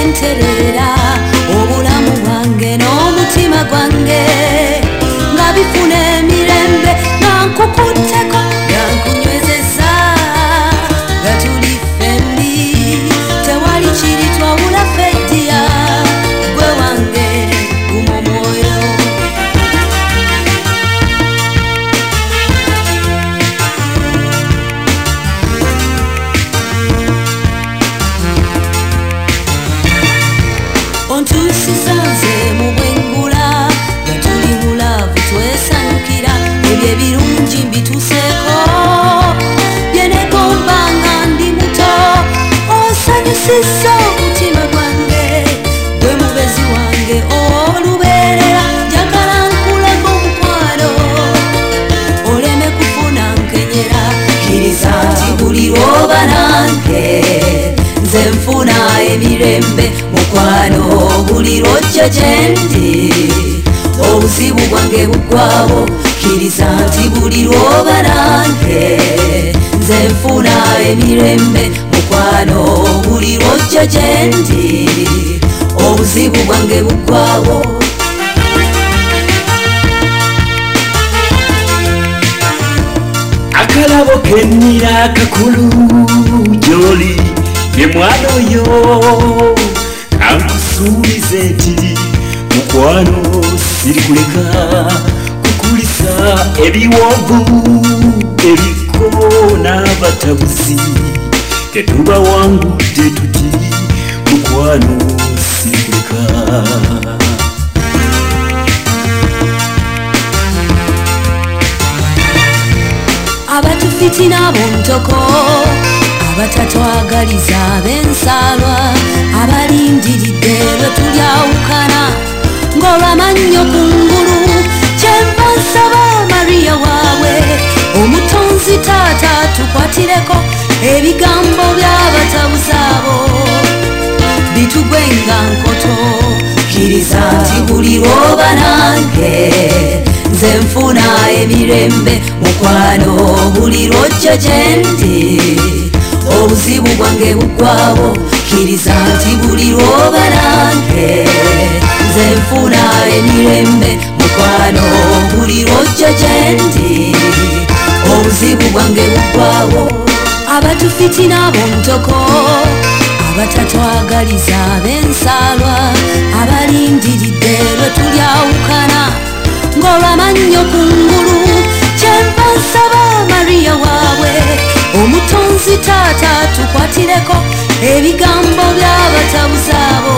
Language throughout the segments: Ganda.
senterera obulamu bwange n'omutima gwange nga bifuna emirembe nga nkukutteko nga nkunywezeza nga tuli fembi tewali kiri twawula feddiya gwe wange guma omwoyo ontuusiza nze mu bwengula nga tuli mulavu twesanyukira ebyo ebirungi mbituuseeko byenegomba nga ndi muto osanyusizza omutima gwange gwe mubezi wange olubeerera njagala nkuleko omukwano oleme kufuna nkenyera kkiriza nti buli lwoba nange nze nfuna emirembe mukwano buli lwojja gyendi obuzibu bwange buggwawo kkiriza nti buli lwoba nange nze nfuna emirembe mukwano buli lwojja gyendi obuzibu bwange buggwawo akalabo kennira akakulu gy'oli ye mwana oyo kankusuubize nti mukwano sirikuleka kukulisa ebiwoovu ebiko n'abatabuzi tetubawangudde tuti mukwano sirikuleka abatufitina abontoko abatatwagaliza ab'ensalwa abalindiridde lwe tulyawukana ng'olwamannyo ku ngulu kyenva nsaba mariya waabwe omutonzi taata tukwatireko ebigambo by'abatabuzi abo bitugwenga nkoto kkiriza nti buli lwoba nange nze nfuna emirembe mukwano buli lwojja gyendi obuzibu bwange buggwawo kkiriza nti buli lwoba nange nze nfuna emirembe mukwano buli lwojja gyendi obuzibu bwange buggwawo abatufitina abontoko abatatwagaliza ab'ensalwa abalindiridde lwe tulyawukana ng'olwamannyo ku ngulu kyenva nsaba mariya waabwe omutonzi taata tukwatireko ebigambo by'abatabuzi abo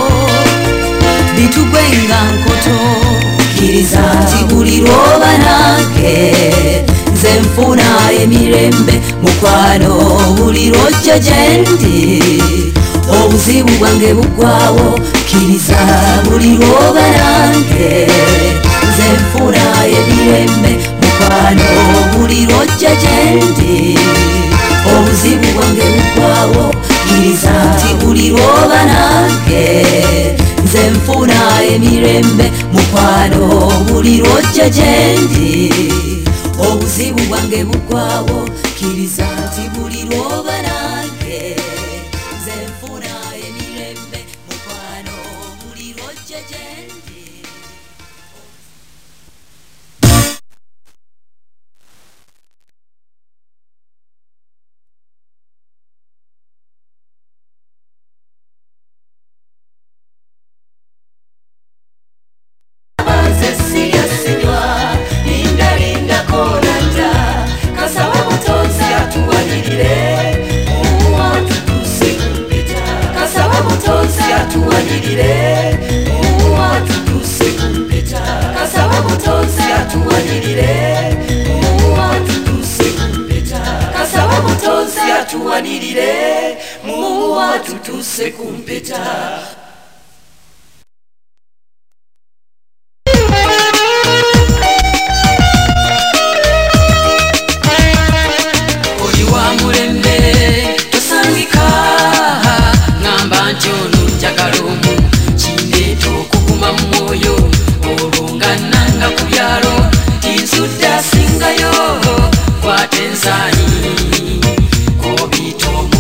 bitugwenga nkoto kkiriza nti buli lwoba nange nze nfuna emirembe mukwano buli lwojja gyendi obuzibu bwange buggwawo kkiriza buli lwoba nange nze nfuna emirembe mukwano buli lwojja gyendi obuzibu bwange buggwawo kkiriza nti buli lwoba nange nze nfuna emirembe mukwano buli lwojja gyendi obuzibu bwange buggwawo kkiriza nti buli lwoba nange nze nfuna emirembe mukwano buli lwojja gyendi tuwanirire muwa tutuse kumpeta oli wa mulembe tosangika ngamba nti ono njagala omu kindeeta okuguma mu mwoyo olungananga ku byalo tinsudde asingayo kwata enzaani obito